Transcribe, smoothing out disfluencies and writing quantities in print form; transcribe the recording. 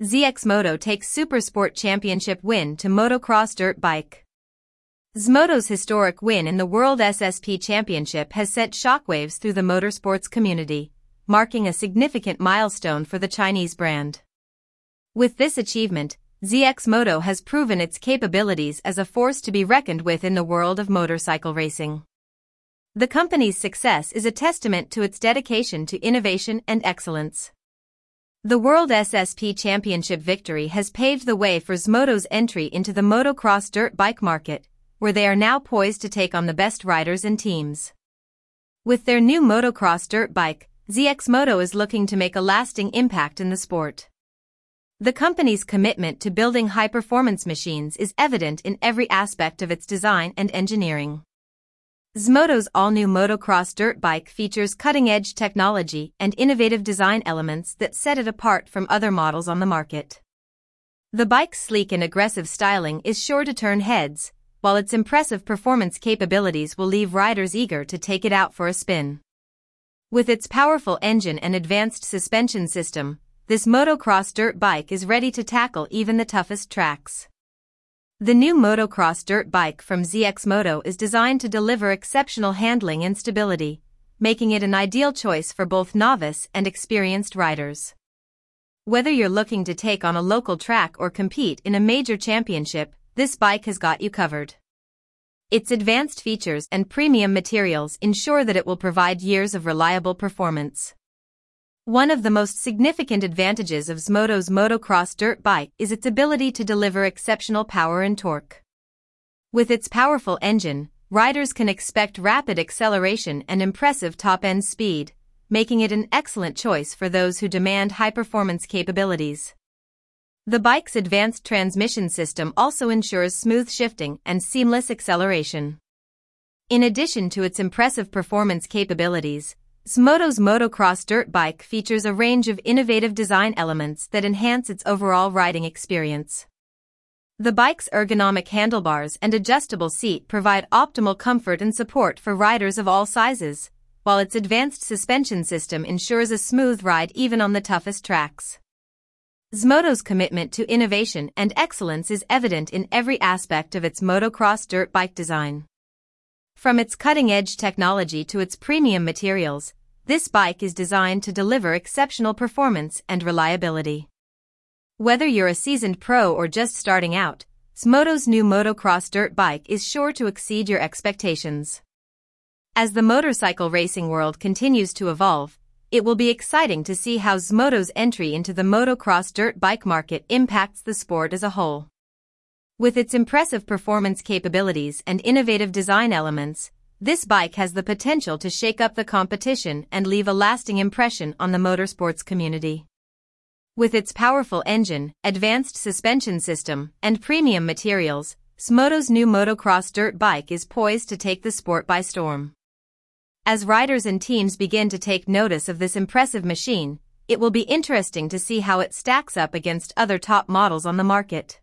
ZX Moto takes Supersport Championship win to motocross dirt bike. ZMoto's historic win in the World SSP Championship has sent shockwaves through the motorsports community, marking a significant milestone for the Chinese brand. With this achievement, ZX Moto has proven its capabilities as a force to be reckoned with in the world of motorcycle racing. The company's success is a testament to its dedication to innovation and excellence. The World SSP Championship victory has paved the way for ZMoto's entry into the motocross dirt bike market, where they are now poised to take on the best riders and teams. With their new motocross dirt bike, ZX Moto is looking to make a lasting impact in the sport. The company's commitment to building high-performance machines is evident in every aspect of its design and engineering. ZMoto's all-new motocross dirt bike features cutting-edge technology and innovative design elements that set it apart from other models on the market. The bike's sleek and aggressive styling is sure to turn heads, while its impressive performance capabilities will leave riders eager to take it out for a spin. With its powerful engine and advanced suspension system, this motocross dirt bike is ready to tackle even the toughest tracks. The new motocross dirt bike from ZX Moto is designed to deliver exceptional handling and stability, making it an ideal choice for both novice and experienced riders. Whether you're looking to take on a local track or compete in a major championship, this bike has got you covered. Its advanced features and premium materials ensure that it will provide years of reliable performance. One of the most significant advantages of ZMoto's motocross dirt bike is its ability to deliver exceptional power and torque. With its powerful engine, riders can expect rapid acceleration and impressive top-end speed, making it an excellent choice for those who demand high-performance capabilities. The bike's advanced transmission system also ensures smooth shifting and seamless acceleration. In addition to its impressive performance capabilities, ZMoto's motocross dirt bike features a range of innovative design elements that enhance its overall riding experience. The bike's ergonomic handlebars and adjustable seat provide optimal comfort and support for riders of all sizes, while its advanced suspension system ensures a smooth ride even on the toughest tracks. ZMoto's commitment to innovation and excellence is evident in every aspect of its motocross dirt bike design. From its cutting-edge technology to its premium materials, this bike is designed to deliver exceptional performance and reliability. Whether you're a seasoned pro or just starting out, ZMoto's new motocross dirt bike is sure to exceed your expectations. As the motorcycle racing world continues to evolve, it will be exciting to see how ZMoto's entry into the motocross dirt bike market impacts the sport as a whole. With its impressive performance capabilities and innovative design elements, this bike has the potential to shake up the competition and leave a lasting impression on the motorsports community. With its powerful engine, advanced suspension system, and premium materials, ZMoto's new motocross dirt bike is poised to take the sport by storm. As riders and teams begin to take notice of this impressive machine, it will be interesting to see how it stacks up against other top models on the market.